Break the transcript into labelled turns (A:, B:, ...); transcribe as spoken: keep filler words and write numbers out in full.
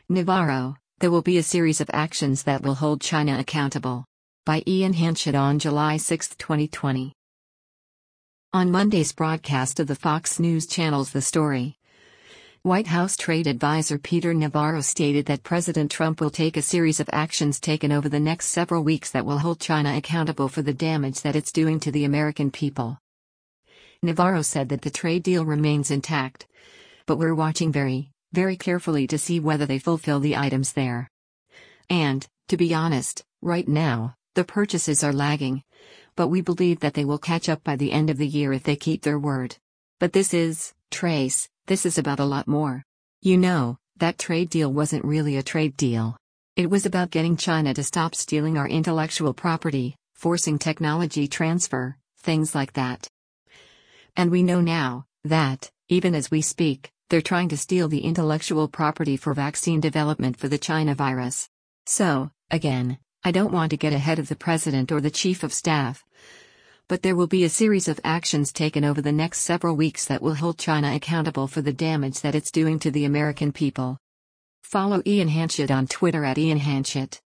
A: Navarro, there will be a series of actions that will hold China accountable. By Ian Hanchett on July sixth, twenty twenty. On Monday's broadcast of the Fox News Channel's The Story, White House trade advisor Peter Navarro stated that President Trump will take a series of actions taken over the next several weeks that will hold China accountable for the damage that it's doing to the American people. Navarro said that the trade deal remains intact, but we're watching very, very carefully to see whether they fulfill the items there. And, to be honest, right now, the purchases are lagging, but we believe that they will catch up by the end of the year if they keep their word. But this is, Trace, this is about a lot more. You know, that trade deal wasn't really a trade deal. It was about getting China to stop stealing our intellectual property, forcing technology transfer, things like that. And we know now that, even as we speak, they're trying to steal the intellectual property for vaccine development for the China virus. So, again, I don't want to get ahead of the president or the chief of staff, but there will be a series of actions taken over the next several weeks that will hold China accountable for the damage that it's doing to the American people. Follow Ian Hanchett on Twitter at Ian Hanchett.